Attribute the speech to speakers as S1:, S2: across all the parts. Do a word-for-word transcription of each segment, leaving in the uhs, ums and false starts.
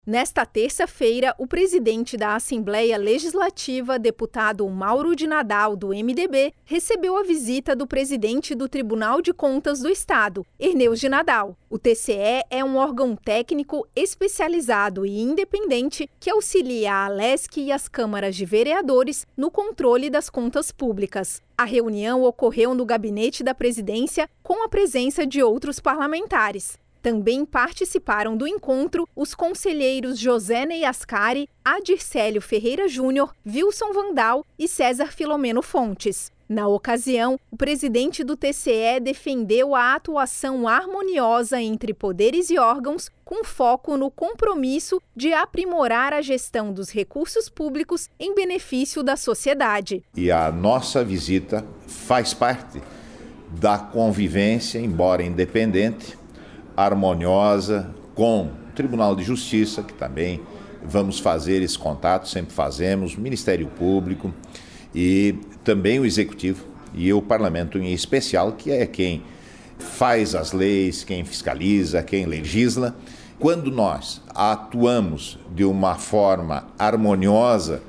S1: Nesta terça-feira, o presidente da Assembleia Legislativa, deputado Mauro de Nadal, do M D B, recebeu a visita do presidente do Tribunal de Contas do Estado, Erneus de Nadal. O T C E é um órgão técnico especializado e independente que auxilia a Alesc e as câmaras de vereadores no controle das contas públicas. A reunião ocorreu no gabinete da presidência com a presença de outros parlamentares. Também participaram do encontro os conselheiros José Ney Ascari, Adircélio Ferreira Júnior, Wilson Vandal e César Filomeno Fontes. Na ocasião, o presidente do T C E defendeu a atuação harmoniosa entre poderes e órgãos, com foco no compromisso de aprimorar a gestão dos recursos públicos em benefício da sociedade.
S2: E a nossa visita faz parte da convivência, embora independente, harmoniosa com o Tribunal de Justiça, que também vamos fazer esse contato, sempre fazemos, o Ministério Público e também o Executivo e o Parlamento em especial, que é quem faz as leis, quem fiscaliza, quem legisla. Quando nós atuamos de uma forma harmoniosa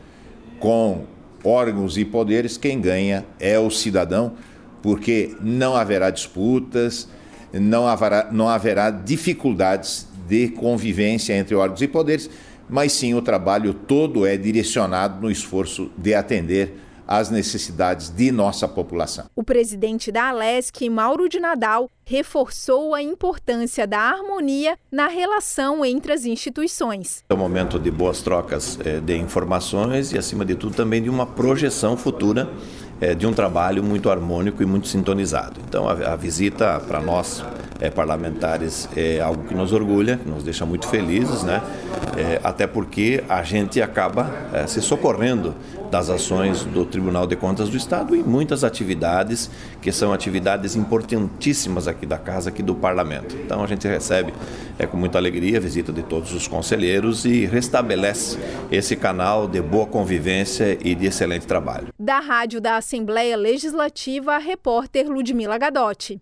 S2: com órgãos e poderes, quem ganha é o cidadão, porque não haverá disputas, Não haverá, não haverá dificuldades de convivência entre órgãos e poderes, mas sim o trabalho todo é direcionado no esforço de atender às necessidades de nossa população.
S1: O presidente da Alesc, Mauro de Nadal, reforçou a importância da harmonia na relação entre as instituições.
S3: É um momento de boas trocas de informações e, acima de tudo, também de uma projeção futura de um trabalho muito harmônico e muito sintonizado. Então, a, a visita para nós, é, parlamentares, é algo que nos orgulha, que nos deixa muito felizes, né? É, até porque a gente acaba é, se socorrendo das ações do Tribunal de Contas do Estado e muitas atividades que são atividades importantíssimas aqui da Casa, aqui do Parlamento. Então, a gente recebe é, com muita alegria a visita de todos os conselheiros e restabelece esse canal de boa convivência e de excelente trabalho.
S1: Da Rádio da Assembleia Legislativa, a repórter Ludmila Gadotti.